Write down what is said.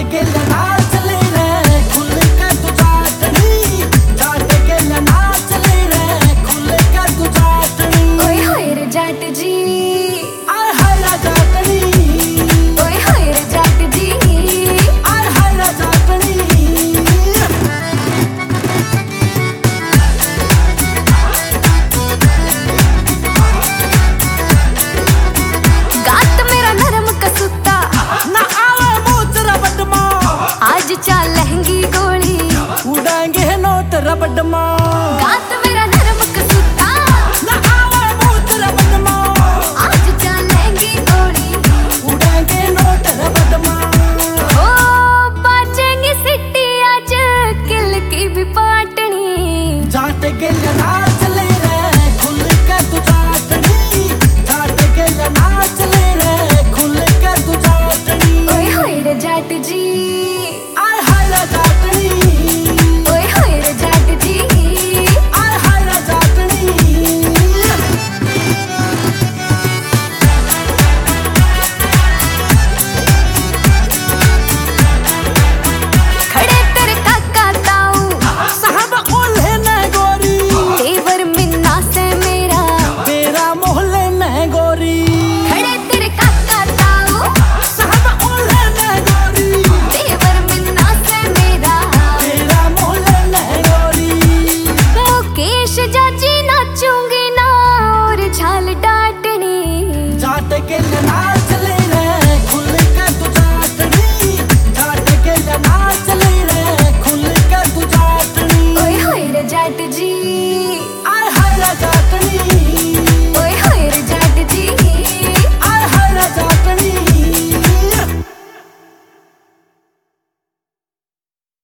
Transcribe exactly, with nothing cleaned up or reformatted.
के नाच ले रे खुल के तू चाटनी, चाट के नाच ले रे खुल के तू चाटनी। ओए होए रे जाट जी, आय हाय रे जाटनी, ओए होए रे जाट जी, आय हाय रे जाटनी। गात मेरा नरम कसूता ना आवे मूत रबड़ मां, आज चाल लहंगी गोली उड़ाएंगे नोट रबड़ मां।